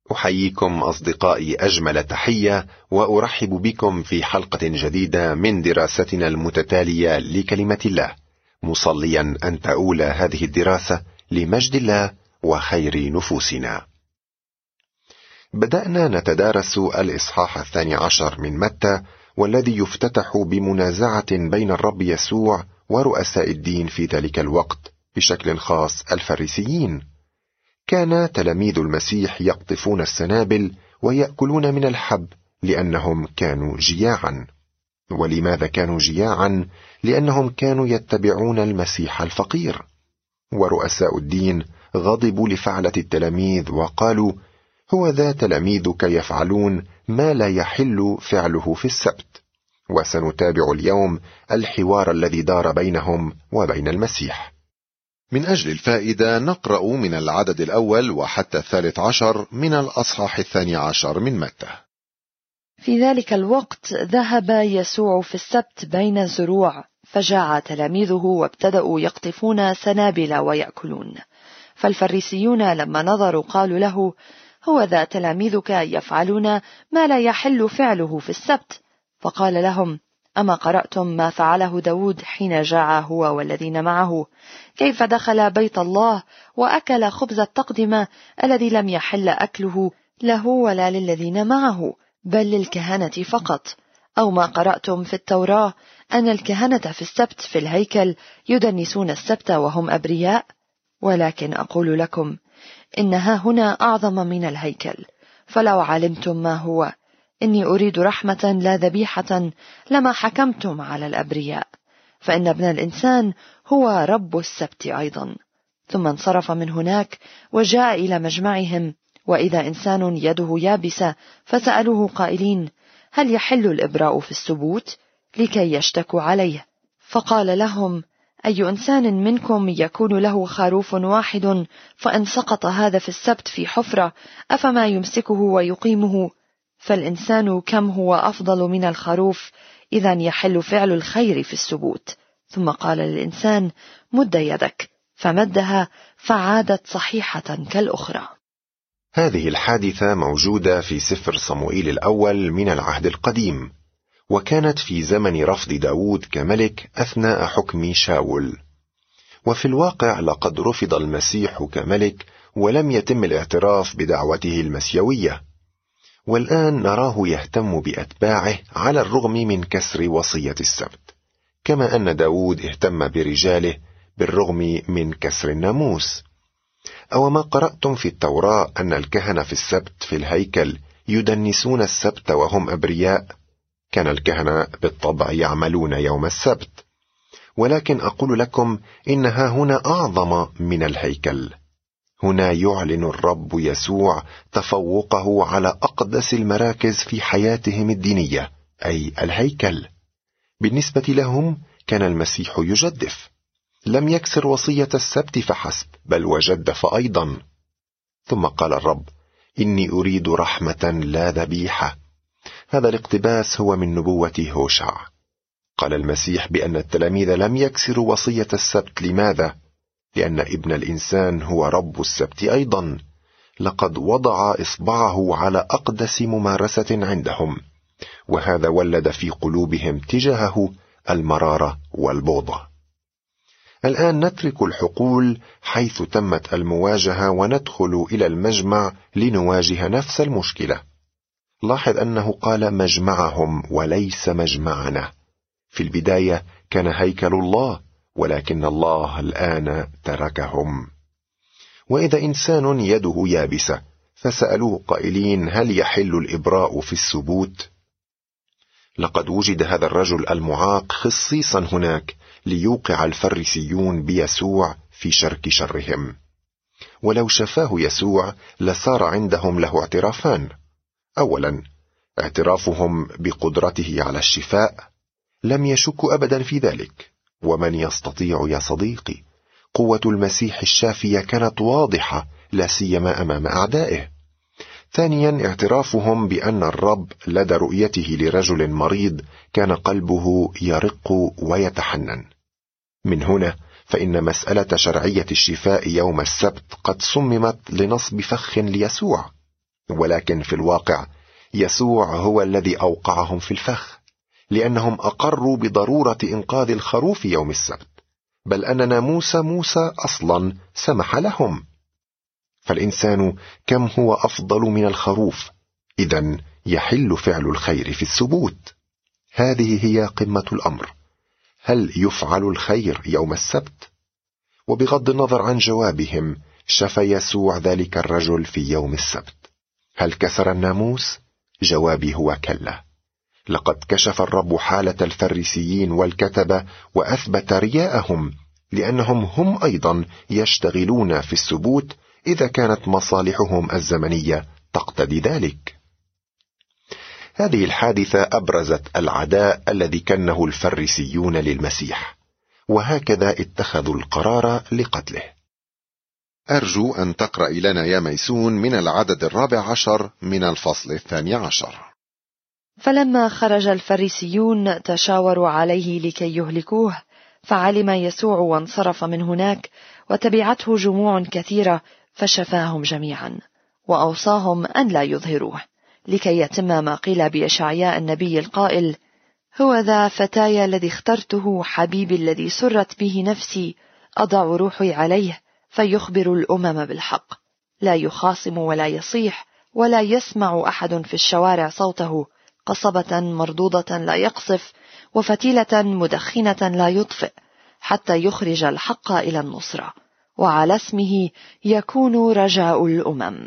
أحييكم أصدقائي أجمل تحية، وأرحب بكم في حلقة جديدة من دراستنا المتتالية لكلمة الله، مصليا أن تؤول هذه الدراسة لمجد الله وخير نفوسنا. بدأنا نتدارس الإصحاح 12 من متى، والذي يفتتح بمنازعة بين الرب يسوع ورؤساء الدين في ذلك الوقت، بشكل خاص الفريسيين. كان تلاميذ المسيح يقطفون السنابل ويأكلون من الحب لأنهم كانوا جياعا. ولماذا كانوا جياعا؟ لأنهم كانوا يتبعون المسيح الفقير. ورؤساء الدين غضبوا لفعلة التلاميذ وقالوا: هو ذا تلاميذك يفعلون ما لا يحل فعله في السبت. وسنتابع اليوم الحوار الذي دار بينهم وبين المسيح. من أجل الفائدة نقرأ من العدد الأول وحتى 13 من الأصحاح 12 من متى. في ذلك الوقت ذهب يسوع في السبت بين الزروع، فجاع تلاميذه وابتدأوا يقطفون سنابل ويأكلون. فالفريسيون لما نظروا قالوا له: هو ذا تلاميذك يفعلون ما لا يحل فعله في السبت. فقال لهم: أما قرأتم ما فعله داود حين جاع هو والذين معه، كيف دخل بيت الله وأكل خبز التقدمة الذي لم يحل أكله له ولا للذين معه، بل للكهنة فقط؟ أو ما قرأتم في التوراة أن الكهنة في السبت في الهيكل يدنسون السبت وهم أبرياء؟ ولكن أقول لكم إنها هنا أعظم من الهيكل. فلو علمتم ما هو إني أريد رحمة لا ذبيحة لما حكمتم على الأبرياء، فإن ابن الإنسان هو رب السبت أيضا. ثم انصرف من هناك وجاء إلى مجمعهم، وإذا إنسان يده يابسة فسألوه قائلين: هل يحل الإبراء في السبوت؟ لكي يشتكوا عليه. فقال لهم: أي إنسان منكم يكون له خروف واحد فإن سقط هذا في السبت في حفرة أفما يمسكه ويقيمه؟ فالإنسان كم هو أفضل من الخروف، إذا يحل فعل الخير في السبوت. ثم قال للإنسان: مد يدك، فمدها فعادت صحيحة كالأخرى. هذه الحادثة موجودة في سفر صموئيل الأول من العهد القديم، وكانت في زمن رفض داود كملك أثناء حكم شاول. وفي الواقع لقد رفض المسيح كملك ولم يتم الاعتراف بدعوته المسيوية، والآن نراه يهتم بأتباعه على الرغم من كسر وصية السبت، كما أن داود اهتم برجاله بالرغم من كسر الناموس. أو ما قرأتم في التوراة أن الكهنة في السبت في الهيكل يدنسون السبت وهم أبرياء؟ كان الكهنة بالطبع يعملون يوم السبت، ولكن أقول لكم إنها هنا أعظم من الهيكل. هنا يعلن الرب يسوع تفوقه على أقدس المراكز في حياتهم الدينية، أي الهيكل. بالنسبة لهم كان المسيح يجدف، لم يكسر وصية السبت فحسب، بل وجدف أيضا. ثم قال الرب: إني أريد رحمة لا ذبيحة. هذا الاقتباس هو من نبوة هوشع. قال المسيح بأن التلاميذ لم يكسروا وصية السبت. لماذا؟ لأن ابن الإنسان هو رب السبت أيضا. لقد وضع إصبعه على أقدس ممارسة عندهم، وهذا ولد في قلوبهم تجاهه المرارة والبغضة. الآن نترك الحقول حيث تمت المواجهة وندخل إلى المجمع لنواجه نفس المشكلة. لاحظ أنه قال مجمعهم وليس مجمعنا. في البداية كان هيكل الله، ولكن الله الآن تركهم. وإذا إنسان يده يابسة فسألوه قائلين: هل يحل الإبراء في السبوت؟ لقد وجد هذا الرجل المعاق خصيصا هناك ليوقع الفريسيون بيسوع في شرك شرهم. ولو شفاه يسوع لصار عندهم له اعترافان. أولا، اعترافهم بقدرته على الشفاء، لم يشكوا أبدا في ذلك. ومن يستطيع يا صديقي؟ قوة المسيح الشافية كانت واضحة، لا سيما أمام أعدائه. ثانيا، اعترافهم بأن الرب لدى رؤيته لرجل مريض كان قلبه يرق ويتحنن. من هنا فإن مسألة شرعية الشفاء يوم السبت قد صممت لنصب فخ ليسوع. ولكن في الواقع يسوع هو الذي أوقعهم في الفخ، لأنهم أقروا بضرورة إنقاذ الخروف يوم السبت، بل أن ناموس موسى أصلا سمح لهم. فالإنسان كم هو أفضل من الخروف، إذن يحل فعل الخير في السبوت. هذه هي قمة الأمر. هل يفعل الخير يوم السبت؟ وبغض النظر عن جوابهم، شفى يسوع ذلك الرجل في يوم السبت. هل كسر الناموس؟ جوابي هو كلا. لقد كشف الرب حالة الفريسيين والكتبة وأثبت رياءهم، لأنهم هم أيضا يشتغلون في السبوت إذا كانت مصالحهم الزمنية تقتضي ذلك. هذه الحادثة أبرزت العداء الذي كنه الفريسيون للمسيح، وهكذا اتخذوا القرار لقتله. أرجو أن تقرأ لنا يا ميسون من العدد 14 من الفصل 12. فلما خرج الفريسيون تشاوروا عليه لكي يهلكوه، فعلم يسوع وانصرف من هناك، وتبعته جموع كثيرة، فشفاهم جميعا، وأوصاهم أن لا يظهروه، لكي يتم ما قيل بإشعياء النبي القائل: هو ذا فتاي الذي اخترته، حبيبي الذي سرت به نفسي، أضع روحي عليه فيخبر الأمم بالحق، لا يخاصم ولا يصيح، ولا يسمع أحد في الشوارع صوته، قصبة مردودة لا يقصف، وفتيلة مدخنة لا يطفئ، حتى يخرج الحق إلى النصرة، وعلى اسمه يكون رجاء الأمم.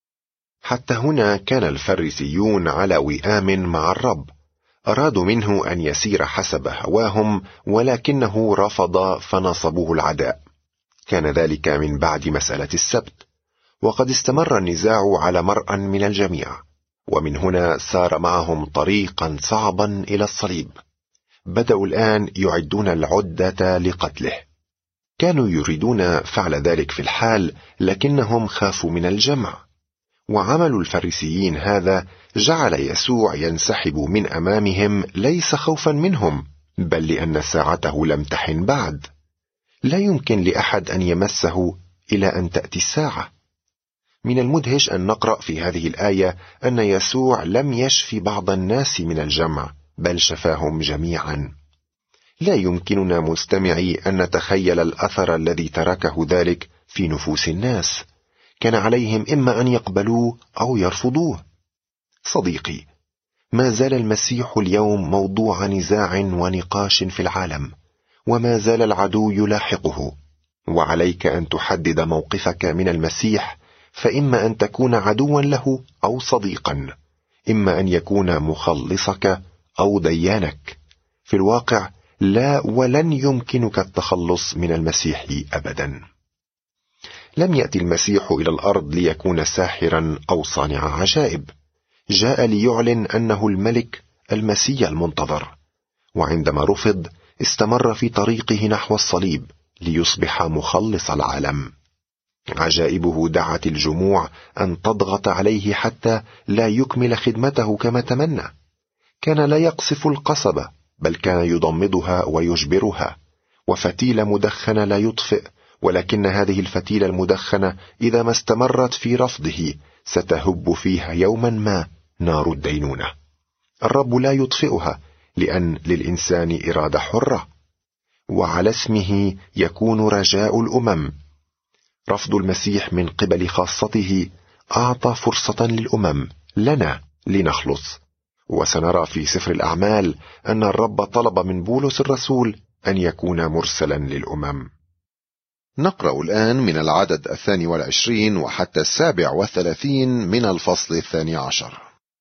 حتى هنا كان الفريسيون على وئام مع الرب، أرادوا منه أن يسير حسب هواهم، ولكنه رفض فنصبوه العداء. كان ذلك من بعد مسألة السبت، وقد استمر النزاع على مرأى من الجميع، ومن هنا سار معهم طريقا صعبا إلى الصليب. بدأوا الآن يعدون العدة لقتله. كانوا يريدون فعل ذلك في الحال، لكنهم خافوا من الجمع، وعمل الفريسيين هذا جعل يسوع ينسحب من أمامهم، ليس خوفا منهم، بل لأن ساعته لم تحن بعد. لا يمكن لأحد أن يمسه إلى أن تأتي الساعة. من المدهش أن نقرأ في هذه الآية أن يسوع لم يشفي بعض الناس من الجمع، بل شفاهم جميعا. لا يمكننا مستمعي أن نتخيل الأثر الذي تركه ذلك في نفوس الناس. كان عليهم إما أن يقبلوه أو يرفضوه. صديقي، ما زال المسيح اليوم موضوع نزاع ونقاش في العالم، وما زال العدو يلاحقه، وعليك أن تحدد موقفك من المسيح، فإما أن تكون عدوا له أو صديقا، إما أن يكون مخلصك أو ديانك. في الواقع لا، ولن يمكنك التخلص من المسيح أبدا. لم يأتي المسيح إلى الأرض ليكون ساحرا أو صانع عجائب، جاء ليعلن أنه الملك المسيح المنتظر، وعندما رفض استمر في طريقه نحو الصليب ليصبح مخلص العالم. عجائبه دعت الجموع أن تضغط عليه حتى لا يكمل خدمته كما تمنى. كان لا يقصف القصبة، بل كان يضمدها ويجبرها، وفتيلة مدخنة لا يطفئ، ولكن هذه الفتيلة المدخنة إذا ما استمرت في رفضه ستهب فيها يوما ما نار الدينونة. الرب لا يطفئها، لأن للإنسان إرادة حرة، وعلى اسمه يكون رجاء الأمم. رفض المسيح من قبل خاصته أعطى فرصة للأمم، لنا لنخلص. وسنرى في سفر الأعمال أن الرب طلب من بولس الرسول أن يكون مرسلا للأمم. نقرأ الآن من العدد 22 وحتى 37 من الفصل 12.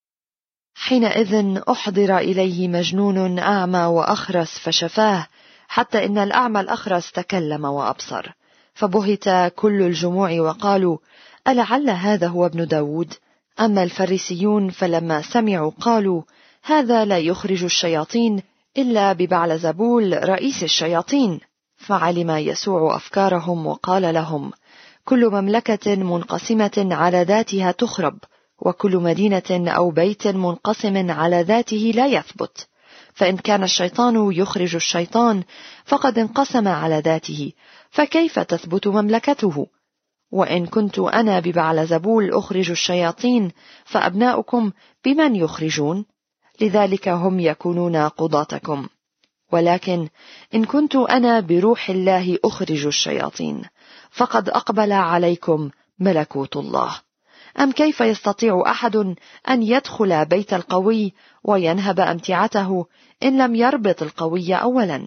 حينئذ أحضر إليه مجنون أعمى وأخرس فشفاه، حتى إن الأعمى الأخرس تكلم وأبصر. فبهت كل الجموع وقالوا: ألعل هذا هو ابن داود؟ أما الفريسيون فلما سمعوا قالوا: هذا لا يخرج الشياطين إلا ببعلزبول رئيس الشياطين. فعلم يسوع أفكارهم وقال لهم: كل مملكة منقسمة على ذاتها تخرب، وكل مدينة أو بيت منقسم على ذاته لا يثبت. فإن كان الشيطان يخرج الشيطان فقد انقسم على ذاته، فكيف تثبت مملكته؟ وإن كنت أنا ببعلزبول أخرج الشياطين فأبناؤكم بمن يخرجون؟ لذلك هم يكونون قضاتكم. ولكن إن كنت أنا بروح الله أخرج الشياطين فقد أقبل عليكم ملكوت الله. أم كيف يستطيع أحد أن يدخل بيت القوي وينهب أمتعته إن لم يربط القوي أولا؟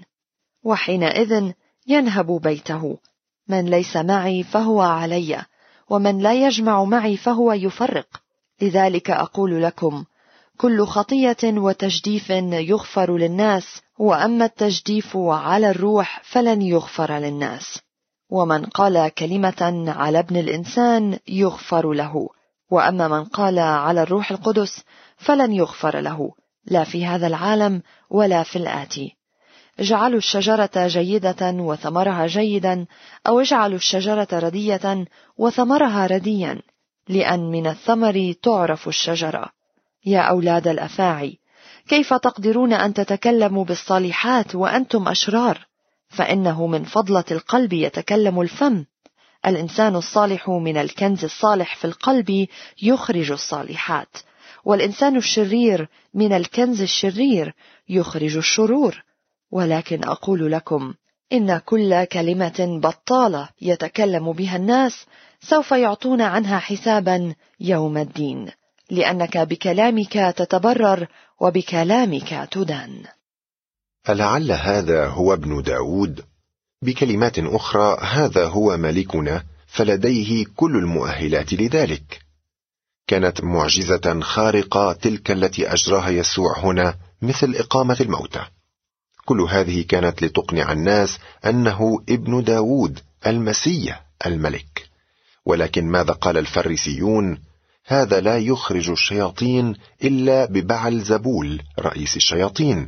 وحينئذ ينهب بيته. من ليس معي فهو علي، ومن لا يجمع معي فهو يفرق. لذلك أقول لكم كل خطية وتجديف يغفر للناس، وأما التجديف على الروح فلن يغفر للناس. ومن قال كلمة على ابن الإنسان يغفر له، وأما من قال على الروح القدس فلن يغفر له، لا في هذا العالم ولا في الآتي. اجعلوا الشجرة جيدة وثمرها جيدا، أو اجعلوا الشجرة ردية وثمرها رديا، لأن من الثمر تعرف الشجرة. يا أولاد الأفاعي، كيف تقدرون أن تتكلموا بالصالحات وأنتم أشرار؟ فإنه من فضلة القلب يتكلم الفم. الإنسان الصالح من الكنز الصالح في القلب يخرج الصالحات، والإنسان الشرير من الكنز الشرير يخرج الشرور. ولكن أقول لكم إن كل كلمة بطالة يتكلم بها الناس سوف يعطون عنها حسابا يوم الدين، لأنك بكلامك تتبرر وبكلامك تدان. ألعل هذا هو ابن داود؟ بكلمات أخرى هذا هو ملكنا، فلديه كل المؤهلات لذلك. كانت معجزة خارقة تلك التي أجراها يسوع هنا، مثل إقامة الموتى. كل هذه كانت لتقنع الناس أنه ابن داود المسيح الملك. ولكن ماذا قال الفريسيون؟ هذا لا يخرج الشياطين إلا ببعلزبول رئيس الشياطين.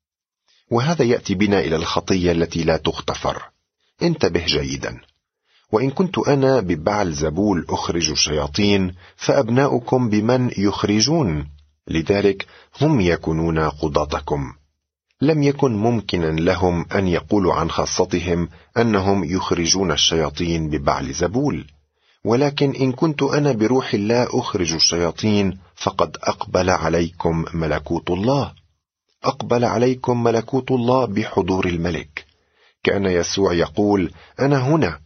وهذا يأتي بنا إلى الخطية التي لا تغتفر. انتبه جيدا. وإن كنت أنا ببعلزبول أخرج الشياطين فأبناؤكم بمن يخرجون؟ لذلك هم يكونون قضاتكم. لم يكن ممكنا لهم أن يقولوا عن خاصتهم أنهم يخرجون الشياطين ببعلزبول. ولكن إن كنت أنا بروح الله أخرج الشياطين فقد أقبل عليكم ملكوت الله. أقبل عليكم ملكوت الله بحضور الملك. كأن يسوع يقول: أنا هنا،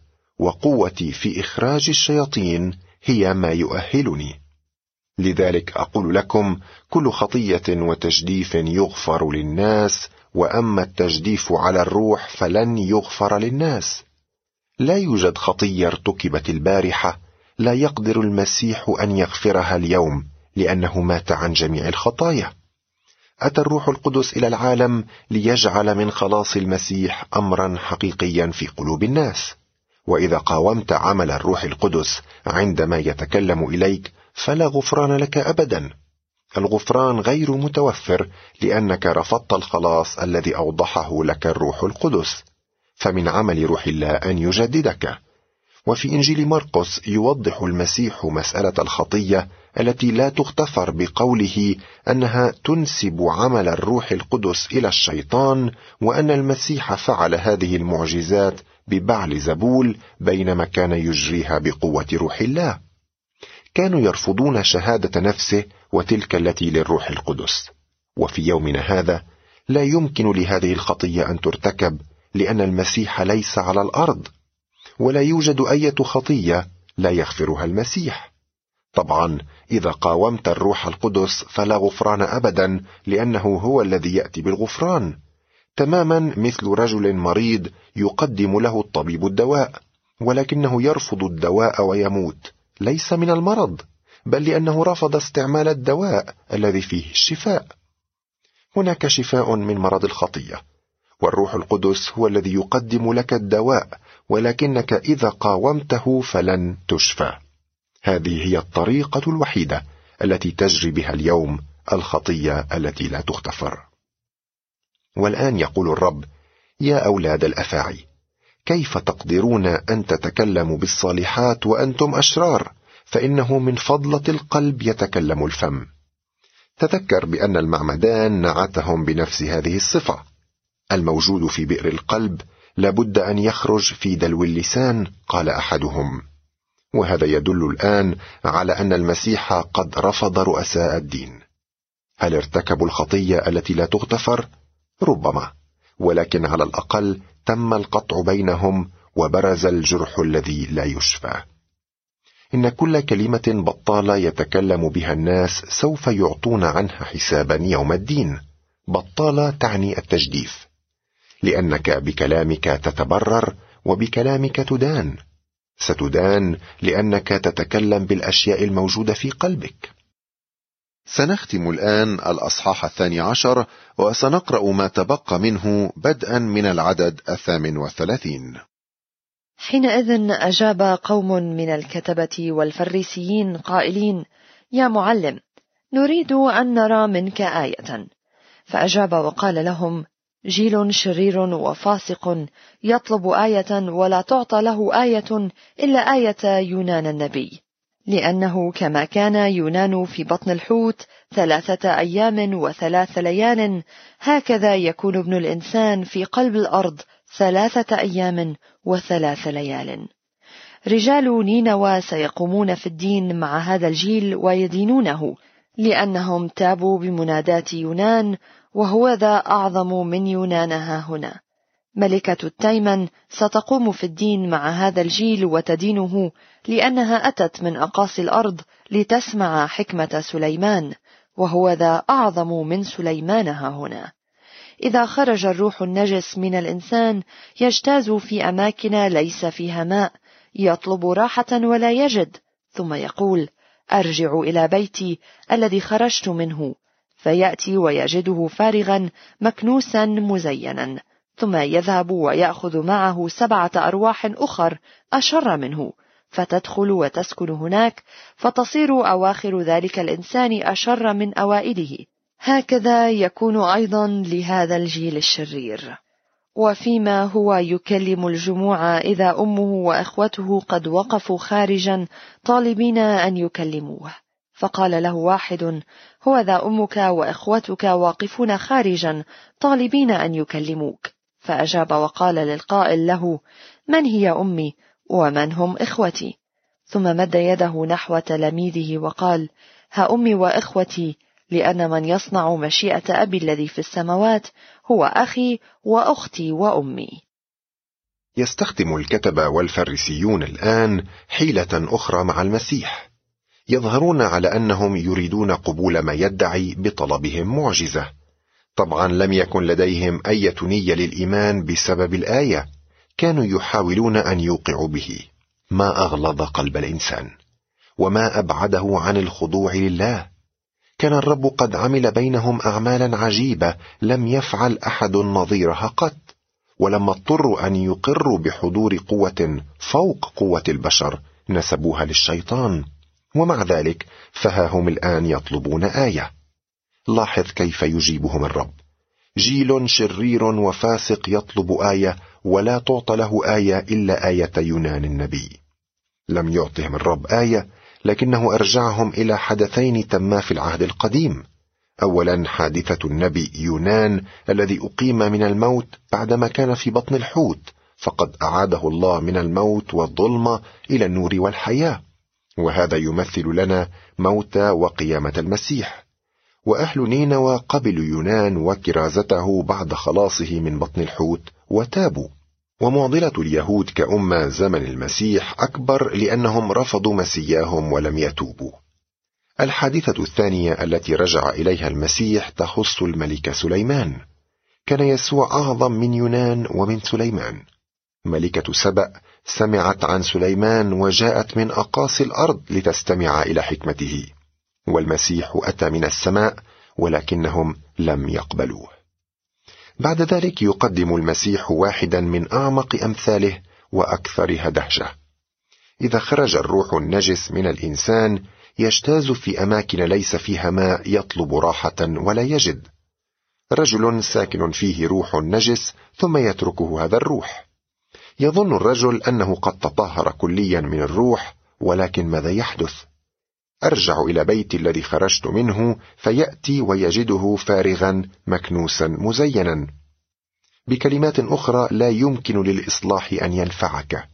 وقوتي في إخراج الشياطين هي ما يؤهلني. لذلك أقول لكم كل خطية وتجديف يغفر للناس، وأما التجديف على الروح فلن يغفر للناس. لا يوجد خطية ارتكبت البارحة لا يقدر المسيح أن يغفرها اليوم، لأنه مات عن جميع الخطايا. أتى الروح القدس إلى العالم ليجعل من خلاص المسيح أمرا حقيقيا في قلوب الناس. وإذا قاومت عمل الروح القدس عندما يتكلم إليك فلا غفران لك أبدا. الغفران غير متوفر لأنك رفضت الخلاص الذي أوضحه لك الروح القدس. فمن عمل روح الله أن يجددك. وفي إنجيل مرقس يوضح المسيح مسألة الخطية التي لا تغتفر بقوله أنها تنسب عمل الروح القدس إلى الشيطان، وأن المسيح فعل هذه المعجزات ببعلزبول بينما كان يجريها بقوة روح الله. كانوا يرفضون شهادة نفسه وتلك التي للروح القدس. وفي يومنا هذا لا يمكن لهذه الخطية أن ترتكب، لأن المسيح ليس على الأرض، ولا يوجد أي خطية لا يغفرها المسيح. طبعا إذا قاومت الروح القدس فلا غفران أبدا، لأنه هو الذي يأتي بالغفران. تماما مثل رجل مريض يقدم له الطبيب الدواء، ولكنه يرفض الدواء ويموت، ليس من المرض، بل لأنه رفض استعمال الدواء الذي فيه الشفاء. هناك شفاء من مرض الخطية، والروح القدس هو الذي يقدم لك الدواء، ولكنك إذا قاومته فلن تشفى. هذه هي الطريقة الوحيدة التي تجري بها اليوم الخطية التي لا تغتفر. والآن يقول الرب: يا أولاد الأفاعي، كيف تقدرون أن تتكلموا بالصالحات وأنتم أشرار؟ فإنه من فضلة القلب يتكلم الفم. تذكر بأن المعمدان نعتهم بنفس هذه الصفة. الموجود في بئر القلب لابد أن يخرج في دلو اللسان، قال أحدهم. وهذا يدل الآن على أن المسيح قد رفض رؤساء الدين. هل ارتكبوا الخطية التي لا تغتفر؟ ربما، ولكن على الأقل تم القطع بينهم وبرز الجرح الذي لا يشفى. إن كل كلمة بطالة يتكلم بها الناس سوف يعطون عنها حسابا يوم الدين. بطالة تعني التجديف، لأنك بكلامك تتبرر وبكلامك تدان. ستدان لأنك تتكلم بالأشياء الموجودة في قلبك. سنختم الآن الأصحاح 12 وسنقرأ ما تبقى منه بدءا من العدد 38. حينئذ أجاب قوم من الكتبة والفريسيين قائلين: يا معلم، نريد أن نرى منك آية. فأجاب وقال لهم: جيل شرير وفاسق يطلب آية ولا تعطى له آية إلا آية يونان النبي، لأنه كما كان يونان في بطن الحوت 3 أيام و3 ليال، هكذا يكون ابن الإنسان في قلب الأرض 3 أيام و3 ليال. رجال نينوى سيقومون في الدين مع هذا الجيل ويدينونه، لأنهم تابوا بمنادات يونان، وهو ذا أعظم من يونان هاهنا. ملكة التيمن ستقوم في الدين مع هذا الجيل وتدينه، لأنها أتت من أقاصي الأرض لتسمع حكمة سليمان، وهو ذا أعظم من سليمان هاهنا. إذا خرج الروح النجس من الإنسان يجتاز في أماكن ليس فيها ماء، يطلب راحة ولا يجد، ثم يقول: أرجع إلى بيتي الذي خرجت منه، فيأتي ويجده فارغا مكنوسا مزينا، ثم يذهب ويأخذ معه 7 أرواح أخر أشر منه، فتدخل وتسكن هناك، فتصير أواخر ذلك الإنسان أشر من أوائله. هكذا يكون أيضا لهذا الجيل الشرير. وفيما هو يكلم الجموع إذا أمه وأخوته قد وقفوا خارجا طالبين أن يكلموه، فقال له واحد: هو ذا أمك وأخوتك واقفون خارجا طالبين أن يكلموك. فأجاب وقال للقائل له: من هي أمي ومن هم إخوتي؟ ثم مد يده نحو تلاميذه وقال: ها أمي وإخوتي، لأن من يصنع مشيئة أبي الذي في السماوات هو أخي وأختي وأمي. يستخدم الكتبة والفريسيون الآن حيلة أخرى مع المسيح. يظهرون على أنهم يريدون قبول ما يدعي بطلبهم معجزة. طبعا لم يكن لديهم أي نية للإيمان بسبب الآية، كانوا يحاولون أن يوقعوا به. ما أغلظ قلب الإنسان، وما أبعده عن الخضوع لله. كان الرب قد عمل بينهم أعمالا عجيبة لم يفعل أحد نظيرها قط، ولما اضطروا أن يقروا بحضور قوة فوق قوة البشر نسبوها للشيطان، ومع ذلك فها هم الآن يطلبون آية. لاحظ كيف يجيبهم الرب: جيل شرير وفاسق يطلب آية ولا تعطى له آية إلا آية يونان النبي. لم يعطهم الرب آية، لكنه أرجعهم إلى حدثين تما في العهد القديم. أولا حادثة النبي يونان الذي أقيم من الموت بعدما كان في بطن الحوت، فقد أعاده الله من الموت والظلمة إلى النور والحياة، وهذا يمثل لنا موت وقيامة المسيح. وأهل نينوى قبلوا يونان وكرازته بعد خلاصه من بطن الحوت وتابوا. ومعضلة اليهود كأمة زمن المسيح أكبر لأنهم رفضوا مسياهم ولم يتوبوا. الحادثة الثانية التي رجع إليها المسيح تخص الملك سليمان. كان يسوع أعظم من يونان ومن سليمان. ملكة سبأ سمعت عن سليمان وجاءت من أقاصي الأرض لتستمع إلى حكمته، والمسيح أتى من السماء ولكنهم لم يقبلوه. بعد ذلك يقدم المسيح واحدا من أعمق أمثاله وأكثرها دهشة. إذا خرج الروح النجس من الإنسان يجتاز في أماكن ليس فيها ماء يطلب راحة ولا يجد. رجل ساكن فيه روح نجس ثم يتركه هذا الروح. يظن الرجل أنه قد تطهر كليا من الروح، ولكن ماذا يحدث؟ أرجع إلى بيتي الذي خرجت منه، فيأتي ويجده فارغا مكنوسا مزينا. بكلمات أخرى لا يمكن للإصلاح أن ينفعك.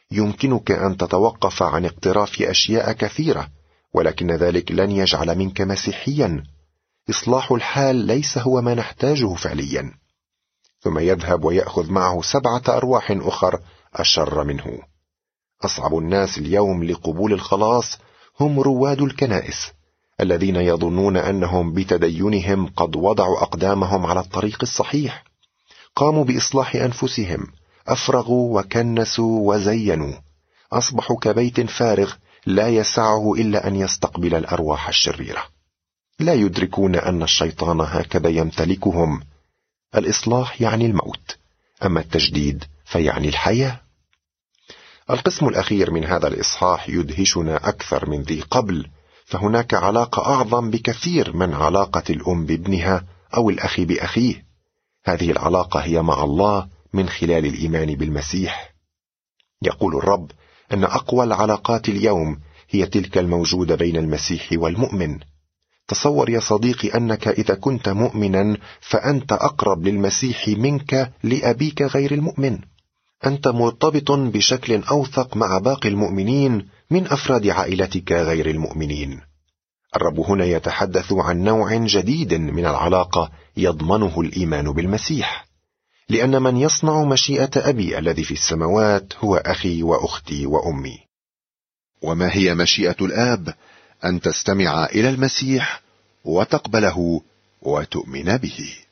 يمكنك أن تتوقف عن اقتراف أشياء كثيرة، ولكن ذلك لن يجعل منك مسيحيا. إصلاح الحال ليس هو ما نحتاجه فعليا. ثم يذهب ويأخذ معه 7 أرواح أخر أشر منه. أصعب الناس اليوم لقبول الخلاص هم رواد الكنائس، الذين يظنون أنهم بتدينهم قد وضعوا أقدامهم على الطريق الصحيح. قاموا بإصلاح أنفسهم، أفرغوا وكنسوا وزينوا، أصبحوا كبيت فارغ لا يسعه إلا أن يستقبل الأرواح الشريرة. لا يدركون أن الشيطان هكذا يمتلكهم. الإصلاح يعني الموت، أما التجديد فيعني الحياة. القسم الأخير من هذا الإصحاح يدهشنا أكثر من ذي قبل، فهناك علاقة أعظم بكثير من علاقة الأم بابنها أو الأخ بأخيه. هذه العلاقة هي مع الله من خلال الإيمان بالمسيح. يقول الرب أن أقوى العلاقات اليوم هي تلك الموجودة بين المسيح والمؤمن. تصور يا صديقي أنك إذا كنت مؤمنا فأنت أقرب للمسيح منك لأبيك غير المؤمن. أنت مرتبط بشكل أوثق مع باقي المؤمنين من أفراد عائلتك غير المؤمنين. الرب هنا يتحدث عن نوع جديد من العلاقة يضمنه الإيمان بالمسيح، لأن من يصنع مشيئة أبي الذي في السماوات هو أخي وأختي وأمي. وما هي مشيئة الآب؟ أن تستمع إلى المسيح وتقبله وتؤمن به.